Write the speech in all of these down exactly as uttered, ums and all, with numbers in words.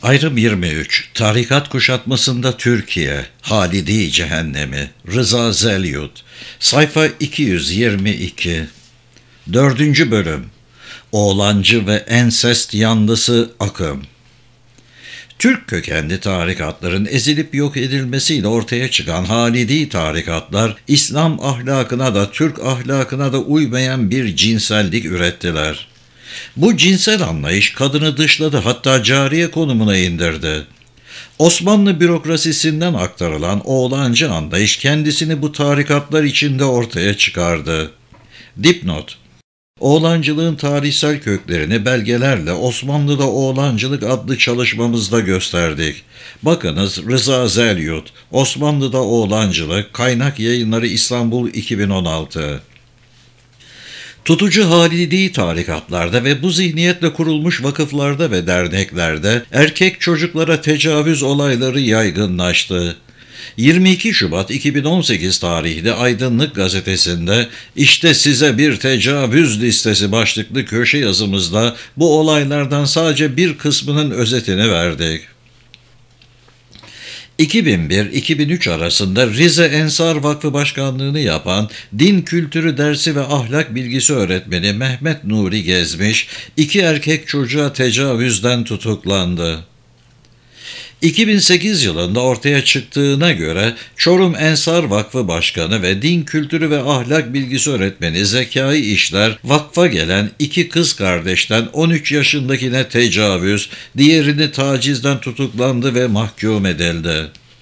Ayrım yirmi üç. Tarikat kuşatmasında Türkiye, Halidi Cehennemi, Rıza Zelyut, sayfa iki yüz yirmi iki. Dördüncü bölüm. Oğlancı ve ensest yanlısı akım. Türk kökenli tarikatların ezilip yok edilmesiyle ortaya çıkan Halidi tarikatlar, İslam ahlakına da Türk ahlakına da uymayan bir cinsellik ürettiler. Bu cinsel anlayış kadını dışladı, hatta cariye konumuna indirdi. Osmanlı bürokrasisinden aktarılan oğlancı anlayış kendisini bu tarikatlar içinde ortaya çıkardı. Dipnot: Oğlancılığın tarihsel köklerini belgelerle Osmanlı'da Oğlancılık adlı çalışmamızda gösterdik. Bakınız Rıza Zelyut, Osmanlı'da Oğlancılık, Kaynak Yayınları İstanbul iki bin on altı. Tutucu Halidi tarikatlarda ve bu zihniyetle kurulmuş vakıflarda ve derneklerde erkek çocuklara tecavüz olayları yaygınlaştı. yirmi iki Şubat iki bin on sekiz tarihli Aydınlık gazetesinde "İşte size bir tecavüz listesi" başlıklı köşe yazımızda bu olaylardan sadece bir kısmının özetini verdik. iki bin bir iki bin üç arasında Rize Ensar Vakfı Başkanlığını yapan din kültürü dersi ve ahlak bilgisi öğretmeni Mehmet Nuri Gezmiş, iki erkek çocuğa tecavüzden tutuklandı. iki bin sekiz yılında ortaya çıktığına göre Çorum Ensar Vakfı Başkanı ve din kültürü ve ahlak bilgisi öğretmeni Zekai İşler, vakfa gelen iki kız kardeşten on üç yaşındakine tecavüz, diğerini tacizden tutuklandı ve mahkum edildi.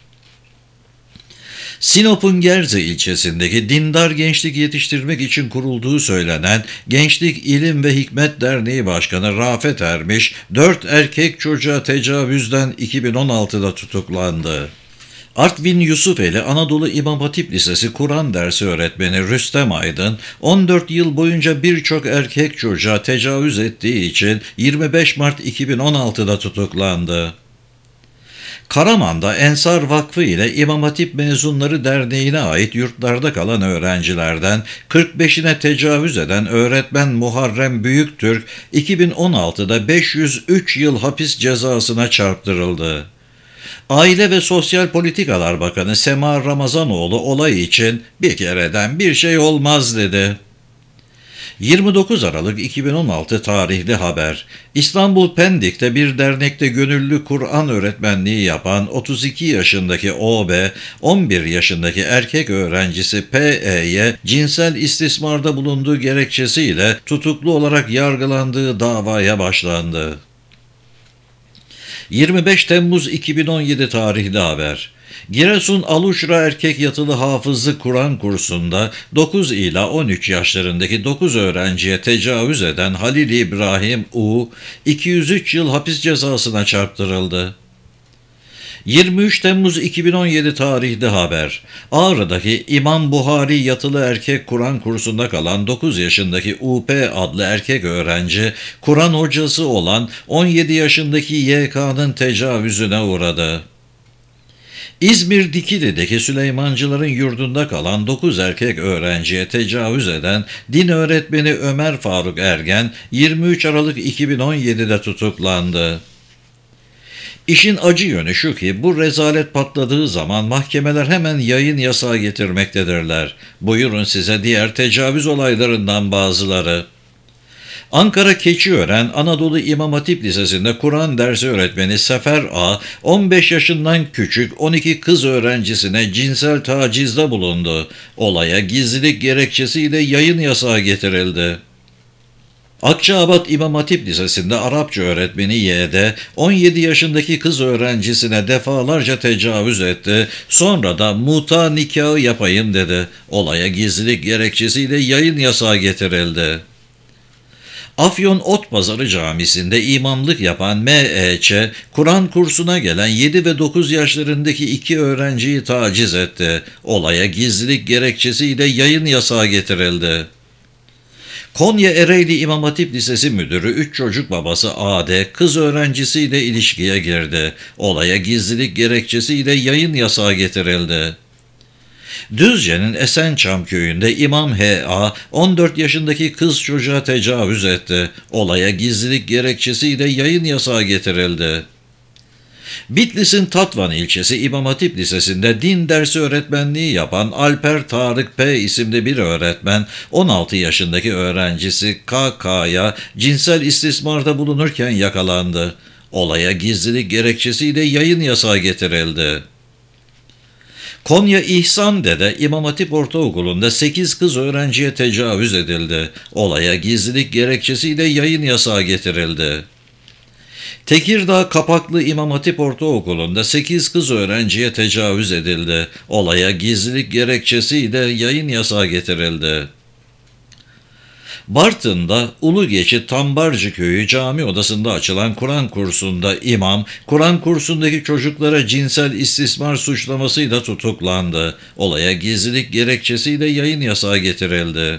Sinop'un Gerze ilçesindeki dindar gençlik yetiştirmek için kurulduğu söylenen Gençlik İlim ve Hikmet Derneği Başkanı Rafet Ermiş, dört erkek çocuğa tecavüzden iki bin on altıda tutuklandı. Artvin Yusufeli Anadolu İmam Hatip Lisesi Kur'an dersi öğretmeni Rüstem Aydın, on dört yıl boyunca birçok erkek çocuğa tecavüz ettiği için yirmi beş Mart iki bin on altıda tutuklandı. Karaman'da Ensar Vakfı ile İmam Hatip Mezunları Derneği'ne ait yurtlarda kalan öğrencilerden kırk beşine tecavüz eden öğretmen Muharrem Büyüktürk, iki bin on altıda beş yüz üç yıl hapis cezasına çarptırıldı. Aile ve Sosyal Politikalar Bakanı Sema Ramazanoğlu olay için "bir kereden bir şey olmaz" dedi. yirmi dokuz Aralık iki bin on altı tarihli haber. İstanbul Pendik'te bir dernekte gönüllü Kur'an öğretmenliği yapan otuz iki yaşındaki O B, on bir yaşındaki erkek öğrencisi P E'ye cinsel istismarda bulunduğu gerekçesiyle tutuklu olarak yargılandığı davaya başlandı. yirmi beş Temmuz iki bin on yedi tarihli haber. Giresun Aluşra Erkek Yatılı Hafızlık Kur'an kursunda dokuz ila on üç yaşlarındaki dokuz öğrenciye tecavüz eden Halil İbrahim U, iki yüz üç yıl hapis cezasına çarptırıldı. yirmi üç Temmuz iki bin on yedi tarihli haber. Ağrı'daki İmam Buhari Yatılı Erkek Kur'an kursunda kalan dokuz yaşındaki U P adlı erkek öğrenci, Kur'an hocası olan on yedi yaşındaki Y K'nın tecavüzüne uğradı. İzmir Dikili'deki Süleymancıların yurdunda kalan dokuz erkek öğrenciye tecavüz eden din öğretmeni Ömer Faruk Ergen, yirmi üç Aralık iki bin on yedide tutuklandı. İşin acı yönü şu ki bu rezalet patladığı zaman mahkemeler hemen yayın yasağı getirmektedirler. Buyurun size diğer tecavüz olaylarından bazıları. Ankara Keçiören Anadolu İmam Hatip Lisesi'nde Kur'an dersi öğretmeni Sefer A, on beş yaşından küçük on iki kız öğrencisine cinsel tacizde bulundu. Olaya gizlilik gerekçesiyle yayın yasağı getirildi. Akçaabat İmam Hatip Lisesi'nde Arapça öğretmeni Y D, on yedi yaşındaki kız öğrencisine defalarca tecavüz etti, sonra da muta nikahı yapayım dedi. Olaya gizlilik gerekçesiyle yayın yasağı getirildi. Afyon Otpazarı Camisi'nde imamlık yapan M E Ç, Kur'an kursuna gelen yedi ve dokuz yaşlarındaki iki öğrenciyi taciz etti. Olaya gizlilik gerekçesiyle yayın yasağı getirildi. Konya Ereğli İmam Hatip Lisesi Müdürü üç çocuk babası A D, kız öğrencisiyle ilişkiye girdi. Olaya gizlilik gerekçesiyle yayın yasağı getirildi. Düzce'nin Esençam köyünde İmam H A, on dört yaşındaki kız çocuğa tecavüz etti. Olaya gizlilik gerekçesiyle yayın yasağı getirildi. Bitlis'in Tatvan ilçesi İmam Hatip Lisesi'nde din dersi öğretmenliği yapan Alper Tarık P. isimli bir öğretmen, on altı yaşındaki öğrencisi K K'ya cinsel istismarda bulunurken yakalandı. Olaya gizlilik gerekçesiyle yayın yasağı getirildi. Konya İhsande'de İmam Hatip Ortaokulu'nda sekiz kız öğrenciye tecavüz edildi. Olaya gizlilik gerekçesiyle yayın yasağı getirildi. Tekirdağ Kapaklı İmam Hatip Ortaokulu'nda sekiz kız öğrenciye tecavüz edildi. Olaya gizlilik gerekçesiyle yayın yasağı getirildi. Bartın'da Ulugeçit Tambarcı Köyü cami odasında açılan Kur'an kursunda imam, Kur'an kursundaki çocuklara cinsel istismar suçlamasıyla tutuklandı. Olaya gizlilik gerekçesiyle yayın yasağı getirildi.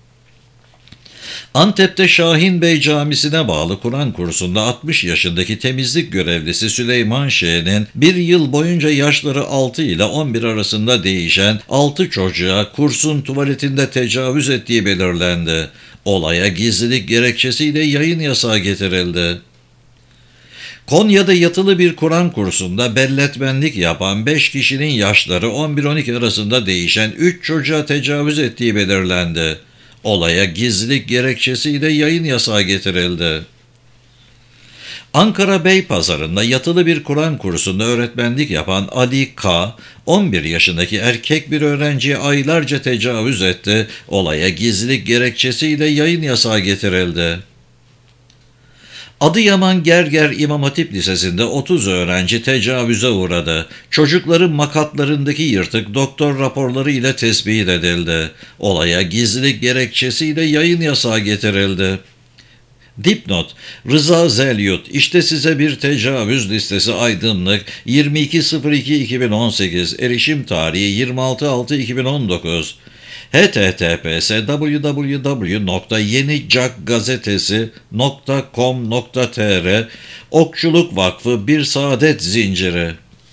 Antep'te Şahin Bey Camisi'ne bağlı Kur'an kursunda altmış yaşındaki temizlik görevlisi Süleyman Ş'nin bir yıl boyunca yaşları altı ile on bir arasında değişen altı çocuğa kursun tuvaletinde tecavüz ettiği belirlendi. Olaya gizlilik gerekçesiyle yayın yasağı getirildi. Konya'da yatılı bir Kur'an kursunda belletmenlik yapan beş kişinin yaşları on bir on iki arasında değişen üç çocuğa tecavüz ettiği belirlendi. Olaya gizlilik gerekçesiyle yayın yasağı getirildi. Ankara Beypazarı'nda yatılı bir Kur'an kursunda öğretmenlik yapan Ali K, on bir yaşındaki erkek bir öğrenciye aylarca tecavüz etti. Olaya gizlilik gerekçesiyle yayın yasağı getirildi. Adıyaman Gerger İmam Hatip Lisesi'nde otuz öğrenci tecavüze uğradı. Çocukların makatlarındaki yırtık doktor raporları ile tespit edildi. Olaya gizlilik gerekçesiyle yayın yasağı getirildi. Dipnot: Rıza Zelyut, işte size bir tecavüz listesi Aydınlık, yirmi iki Ekim iki bin on sekiz, erişim tarihi yirmi altı Altı iki bin on dokuz, h t t p s w w w nokta yenicakgazetesi nokta com nokta t r Okçuluk Vakfı Bir Saadet Zinciri.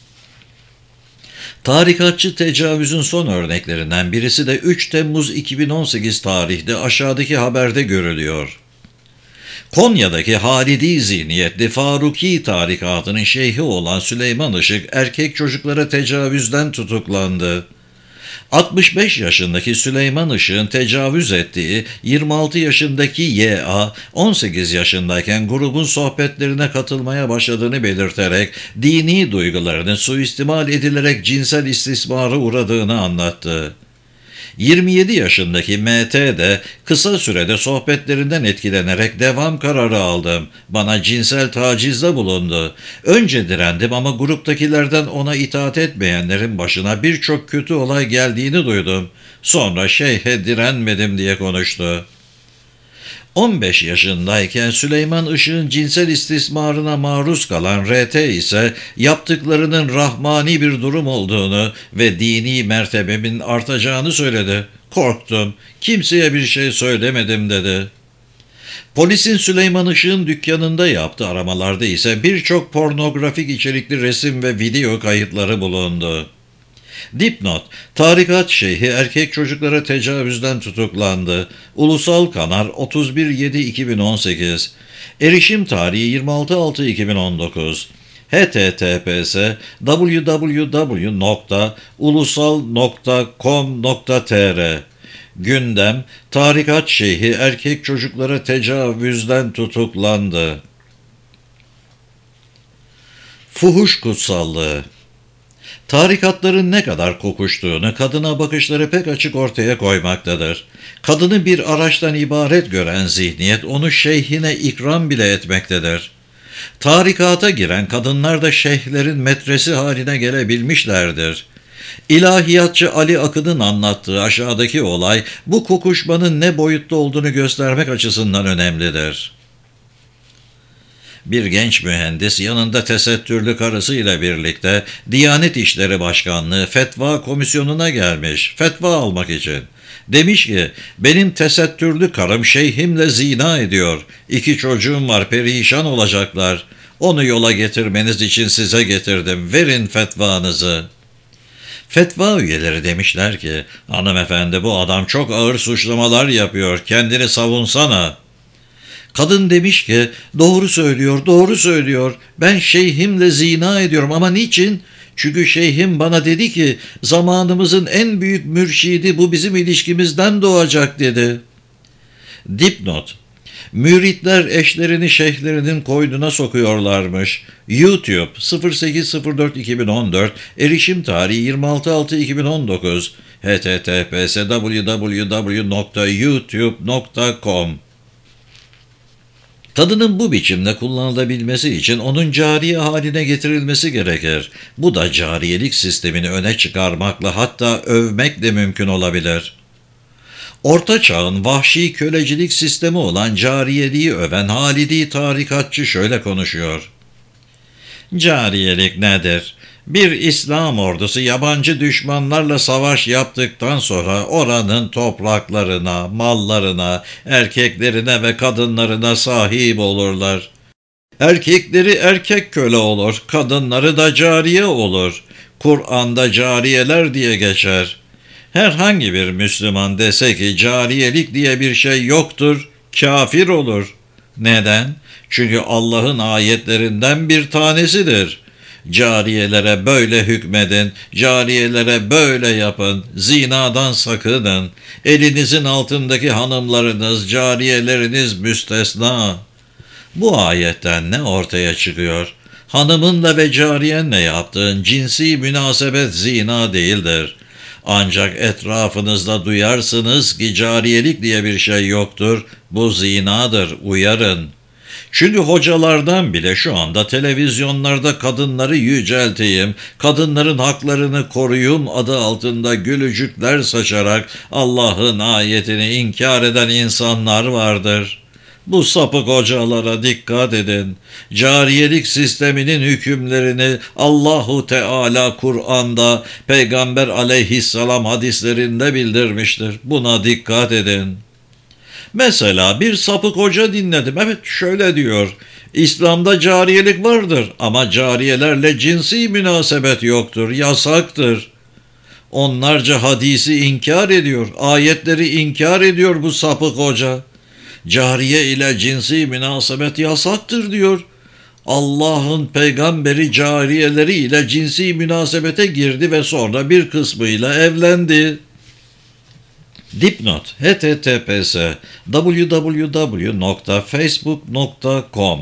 Tarikatçı tecavüzün son örneklerinden birisi de üç Temmuz iki bin on sekiz tarihte aşağıdaki haberde görülüyor. Konya'daki Halidi zihniyetli Faruki tarikatının şeyhi olan Süleyman Işık erkek çocuklara tecavüzden tutuklandı. altmış beş yaşındaki Süleyman Işık'ın tecavüz ettiği yirmi altı yaşındaki Y A, on sekiz yaşındayken grubun sohbetlerine katılmaya başladığını belirterek dini duygularının suistimal edilerek cinsel istismara uğradığını anlattı. yirmi yedi yaşındaki M T de kısa sürede sohbetlerinden etkilenerek devam kararı aldım. Bana cinsel tacizde bulundu. Önce direndim ama gruptakilerden ona itaat etmeyenlerin başına birçok kötü olay geldiğini duydum. Sonra şeyhe direnmedim diye konuştu. on beş yaşındayken Süleyman Işık'ın cinsel istismarına maruz kalan R T ise yaptıklarının rahmani bir durum olduğunu ve dini mertebemin artacağını söyledi. Korktum, kimseye bir şey söylemedim dedi. Polisin Süleyman Işık'ın dükkanında yaptığı aramalarda ise birçok pornografik içerikli resim ve video kayıtları bulundu. Dipnot: Tarikat şeyhi erkek çocuklara tecavüzden tutuklandı. Ulusal Kanar otuz bir Yedi iki bin on sekiz. Erişim tarihi yirmi altı Altı iki bin on dokuz. h t t p s w w w nokta ulusal nokta com nokta t r Gündem: Tarikat şeyhi erkek çocuklara tecavüzden tutuklandı. Fuhuş kutsallığı. Tarikatların ne kadar kokuştuğunu kadına bakışları pek açık ortaya koymaktadır. Kadını bir araçtan ibaret gören zihniyet onu şeyhine ikram bile etmektedir. Tarikata giren kadınlar da şeyhlerin metresi haline gelebilmişlerdir. İlahiyatçı Ali Akın'ın anlattığı aşağıdaki olay bu kokuşmanın ne boyutta olduğunu göstermek açısından önemlidir. Bir genç mühendis yanında tesettürlü karısıyla birlikte Diyanet İşleri Başkanlığı Fetva Komisyonu'na gelmiş, fetva almak için. Demiş ki, benim tesettürlü karım şeyhimle zina ediyor, iki çocuğum var, perişan olacaklar. Onu yola getirmeniz için size getirdim, verin fetvanızı. Fetva üyeleri demişler ki, hanımefendi bu adam çok ağır suçlamalar yapıyor, kendini savunsana. Kadın demiş ki, doğru söylüyor, doğru söylüyor. Ben şeyhimle zina ediyorum ama niçin? Çünkü şeyhim bana dedi ki, zamanımızın en büyük mürşidi bu bizim ilişkimizden doğacak dedi. Dipnot: müritler eşlerini şeyhlerinin koynuna sokuyorlarmış. YouTube sıfır sekiz sıfır dört iki bin on dört, erişim tarihi yirmi altı altı iki bin on dokuz, h t t p s w w w nokta youtube nokta com. Kadının bu biçimde kullanılabilmesi için onun cariye haline getirilmesi gerekir. Bu da cariyelik sistemini öne çıkarmakla, hatta övmekle mümkün olabilir. Orta Çağ'ın vahşi kölecilik sistemi olan cariyeliği öven Halidi tarikatçı şöyle konuşuyor. Cariyelik nedir? Bir İslam ordusu yabancı düşmanlarla savaş yaptıktan sonra oranın topraklarına, mallarına, erkeklerine ve kadınlarına sahip olurlar. Erkekleri erkek köle olur, kadınları da cariye olur. Kur'an'da cariyeler diye geçer. Herhangi bir Müslüman dese ki cariyelik diye bir şey yoktur, kafir olur. Neden? Çünkü Allah'ın ayetlerinden bir tanesidir. Cariyelere böyle hükmedin, cariyelere böyle yapın, zinadan sakının. Elinizin altındaki hanımlarınız, cariyeleriniz müstesna. Bu ayetten ne ortaya çıkıyor? Hanımınla ve cariyenle yaptığın cinsi münasebet zina değildir. Ancak etrafınızda duyarsınız ki cariyelik diye bir şey yoktur, bu zinadır, uyarın. Çünkü hocalardan bile şu anda televizyonlarda kadınları yücelteyim, kadınların haklarını koruyum adı altında gülücükler saçarak Allah'ın ayetini inkar eden insanlar vardır. Bu sapık hocalara dikkat edin. Cariyelik sisteminin hükümlerini Allahu Teala Kur'an'da, Peygamber aleyhisselam hadislerinde bildirmiştir. Buna dikkat edin. Mesela bir sapık hoca dinledim. Evet, şöyle diyor. İslam'da cariyelik vardır ama cariyelerle cinsi münasebet yoktur, yasaktır. Onlarca hadisi inkar ediyor, ayetleri inkar ediyor bu sapık hoca. Cariye ile cinsi münasebet yasaktır diyor. Allah'ın peygamberi cariyeleri ile cinsi münasebete girdi ve sonra bir kısmıyla evlendi. Dipnot: h t t p s w w w nokta facebook nokta com.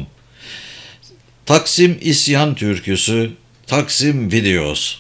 Taksim İsyan Türküsü, Taksim Videos.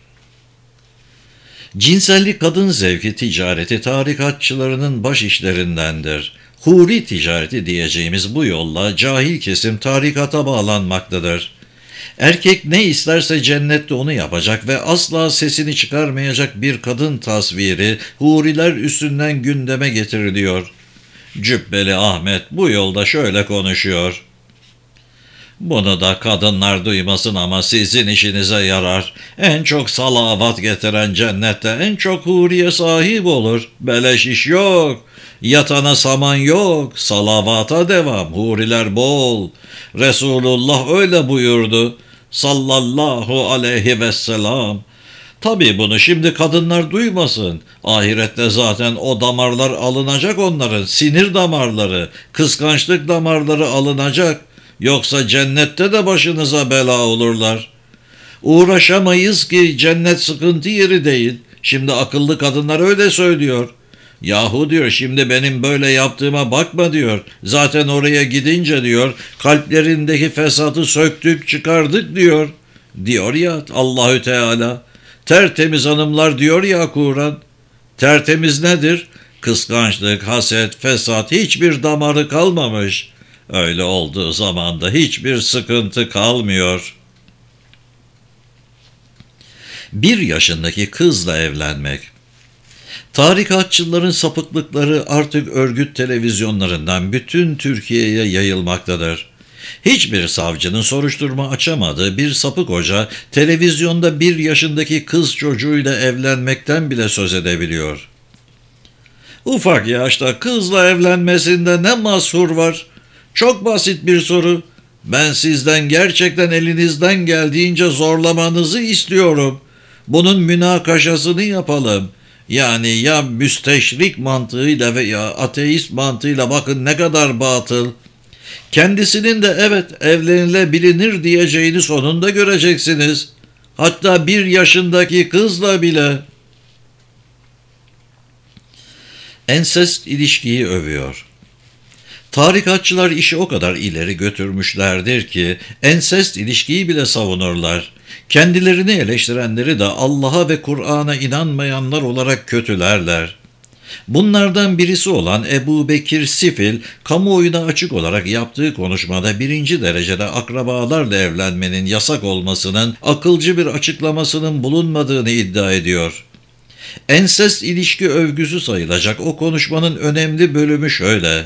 Cinsellik kadın zevki ticareti tarikatçılarının baş işlerindendir. Huri ticareti diyeceğimiz bu yolla cahil kesim tarikata bağlanmaktadır. Erkek ne isterse cennette onu yapacak ve asla sesini çıkarmayacak bir kadın tasviri huriler üstünden gündeme getiriliyor. Cübbeli Ahmet bu yolda şöyle konuşuyor. Bunu da kadınlar duymasın ama sizin işinize yarar. En çok salavat getiren cennette en çok huriye sahip olur. Beleş iş yok. Yatana saman yok. Salavata devam. Huriler bol. Resulullah öyle buyurdu. Sallallahu aleyhi ve sellem. Tabii bunu şimdi kadınlar duymasın. Ahirette zaten o damarlar alınacak onların. Sinir damarları, kıskançlık damarları alınacak. Yoksa cennette de başınıza bela olurlar. Uğraşamayız ki cennet sıkıntı yeri değil. Şimdi akıllı kadınlar öyle söylüyor. Yahu diyor, şimdi benim böyle yaptığıma bakma diyor. Zaten oraya gidince diyor kalplerindeki fesatı söktük çıkardık diyor. Diyor ya Allahü Teala. Tertemiz hanımlar diyor ya Kur'an. Tertemiz nedir? Kıskançlık, haset, fesat, hiçbir damarı kalmamış. Öyle olduğu zaman da hiçbir sıkıntı kalmıyor. Bir yaşındaki kızla evlenmek. Tarikatçıların sapıklıkları artık örgüt televizyonlarından bütün Türkiye'ye yayılmaktadır. Hiçbir savcının soruşturma açamadığı bir sapık hoca televizyonda bir yaşındaki kız çocuğuyla evlenmekten bile söz edebiliyor. Ufak yaşta kızla evlenmesinde ne mahsur var? Çok basit bir soru. Ben sizden gerçekten elinizden geldiğince zorlamanızı istiyorum. Bunun münakaşasını yapalım. Yani ya müsteşrik mantığıyla veya ateist mantığıyla, bakın ne kadar batıl. Kendisinin de evet evlenilebilir diyeceğini sonunda göreceksiniz. Hatta bir yaşındaki kızla bile. Ensest ilişkiyi övüyor. Tarikatçılar işi o kadar ileri götürmüşlerdir ki ensest ilişkiyi bile savunurlar. Kendilerini eleştirenleri de Allah'a ve Kur'an'a inanmayanlar olarak kötülerler. Bunlardan birisi olan Ebu Bekir Sifil, kamuoyuna açık olarak yaptığı konuşmada birinci derecede akrabalarla evlenmenin yasak olmasının akılcı bir açıklamasının bulunmadığını iddia ediyor. Ensest ilişki övgüsü sayılacak o konuşmanın önemli bölümü şöyle: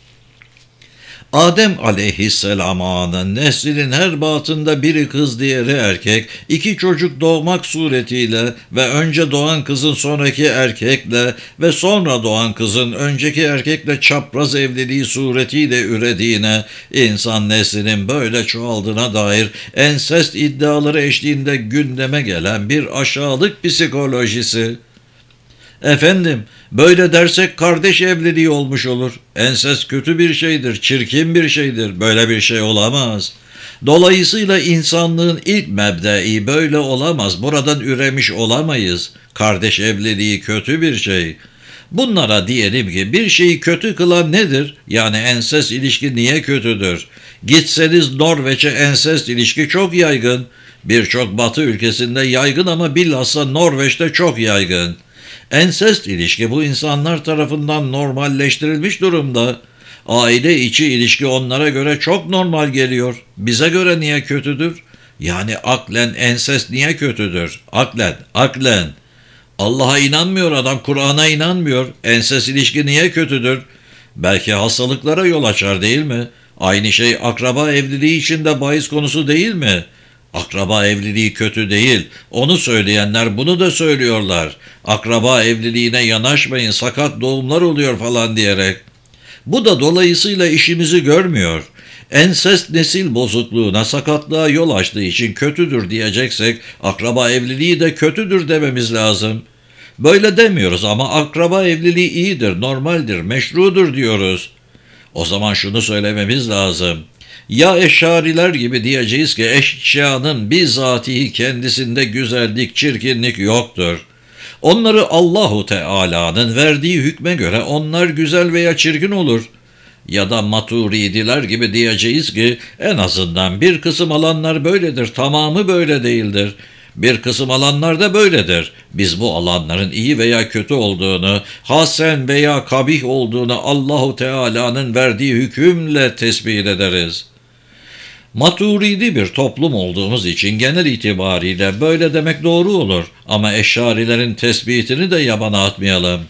Adem aleyhisselam'ın neslinin her batında biri kız diğeri erkek, iki çocuk doğmak suretiyle ve önce doğan kızın sonraki erkekle ve sonra doğan kızın önceki erkekle çapraz evliliği suretiyle ürediğine, insan neslinin böyle çoğaldığına dair ensest iddiaları eşliğinde gündeme gelen bir aşağılık psikolojisi. Efendim, böyle dersek kardeş evliliği olmuş olur. Ensest kötü bir şeydir, çirkin bir şeydir. Böyle bir şey olamaz. Dolayısıyla insanlığın ilk mebdei böyle olamaz. Buradan üremiş olamayız. Kardeş evliliği kötü bir şey. Bunlara diyelim ki bir şeyi kötü kılan nedir? Yani ensest ilişki niye kötüdür? Gitseniz Norveç'e ensest ilişki çok yaygın. Birçok batı ülkesinde yaygın ama bilhassa Norveç'te çok yaygın. Ensest ilişki bu insanlar tarafından normalleştirilmiş durumda. Aile içi ilişki onlara göre çok normal geliyor. Bize göre niye kötüdür? Yani aklen ensest niye kötüdür? Aklen, aklen. Allah'a inanmıyor adam, Kur'an'a inanmıyor. Ensest ilişki niye kötüdür? Belki hastalıklara yol açar değil mi? Aynı şey akraba evliliği için de bahis konusu değil mi? Akraba evliliği kötü değil. Onu söyleyenler bunu da söylüyorlar. Akraba evliliğine yanaşmayın, sakat doğumlar oluyor falan diyerek. Bu da dolayısıyla işimizi görmüyor. Ensest nesil bozukluğuna, sakatlığa yol açtığı için kötüdür diyeceksek, akraba evliliği de kötüdür dememiz lazım. Böyle demiyoruz ama akraba evliliği iyidir, normaldir, meşrudur diyoruz. O zaman şunu söylememiz lazım. Ya eşariler gibi diyeceğiz ki eşyanın bizatihi kendisinde güzellik, çirkinlik yoktur. Onları Allahu Teala'nın verdiği hükme göre onlar güzel veya çirkin olur. Ya da maturidiler gibi diyeceğiz ki en azından bir kısım alanlar böyledir, tamamı böyle değildir. Bir kısım alanlar da böyledir. Biz bu alanların iyi veya kötü olduğunu, hasen veya kabih olduğunu Allahu Teala'nın verdiği hükümle tespit ederiz. Maturidi bir toplum olduğumuz için genel itibariyle böyle demek doğru olur ama eşarilerin tespitini de yabana atmayalım.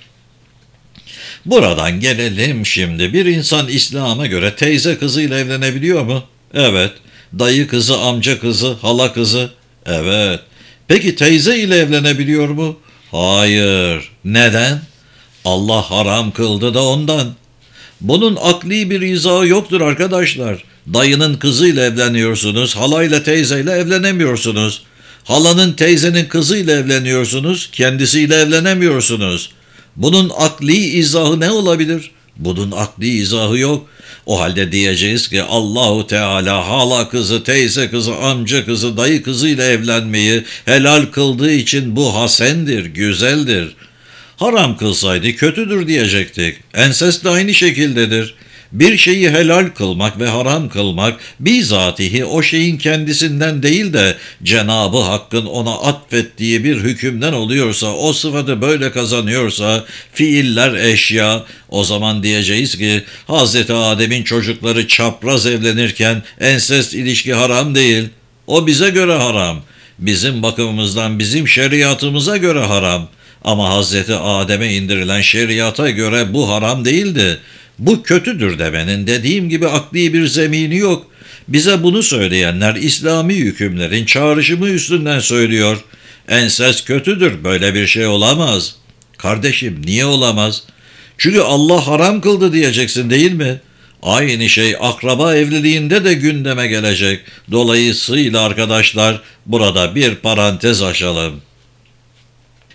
Buradan gelelim şimdi. Bir insan İslam'a göre teyze kızıyla evlenebiliyor mu? Evet. Dayı kızı, amca kızı, hala kızı? Evet. Peki teyze ile evlenebiliyor mu? Hayır. Neden? Allah haram kıldı da ondan. Bunun akli bir izahı yoktur arkadaşlar. Dayının kızıyla evleniyorsunuz, halayla teyzeyle evlenemiyorsunuz. Halanın teyzenin kızıyla evleniyorsunuz, kendisiyle evlenemiyorsunuz. Bunun akli izahı ne olabilir? Bunun akli izahı yok. O halde diyeceğiz ki Allahu Teala hala kızı, teyze kızı, amca kızı, dayı kızıyla evlenmeyi helal kıldığı için bu hasendir, güzeldir. Haram kılsaydı kötüdür diyecektik. Ensest de aynı şekildedir. Bir şeyi helal kılmak ve haram kılmak bizatihi o şeyin kendisinden değil de Cenab-ı Hakk'ın ona atfettiği bir hükümden oluyorsa, o sıfatı böyle kazanıyorsa, fiiller eşya, o zaman diyeceğiz ki Hazreti Adem'in çocukları çapraz evlenirken ensest ilişki haram değil. O bize göre haram. Bizim bakımımızdan, bizim şeriatımıza göre haram. Ama Hazreti Adem'e indirilen şeriata göre bu haram değildi. Bu kötüdür demenin dediğim gibi akli bir zemini yok. Bize bunu söyleyenler İslami hükümlerin çağrışımı üstünden söylüyor. Ensest kötüdür, böyle bir şey olamaz. Kardeşim niye olamaz? Çünkü Allah haram kıldı diyeceksin değil mi? Aynı şey akraba evliliğinde de gündeme gelecek. Dolayısıyla arkadaşlar burada bir parantez açalım.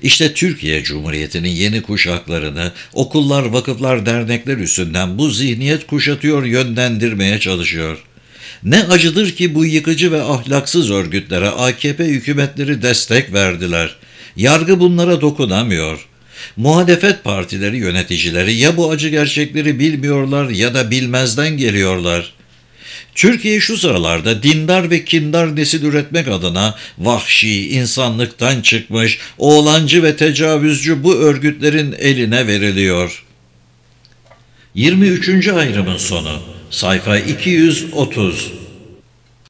İşte Türkiye Cumhuriyeti'nin yeni kuşaklarını okullar, vakıflar, dernekler üstünden bu zihniyet kuşatıyor, yönlendirmeye çalışıyor. Ne acıdır ki bu yıkıcı ve ahlaksız örgütlere A K P hükümetleri destek verdiler. Yargı bunlara dokunamıyor. Muhalefet partileri yöneticileri ya bu acı gerçekleri bilmiyorlar ya da bilmezden geliyorlar. Türkiye şu sıralarda dindar ve kindar nesil üretmek adına vahşi, insanlıktan çıkmış, oğlancı ve tecavüzcü bu örgütlerin eline veriliyor. yirmi üçüncü ayrımın sonu, sayfa iki yüz otuz.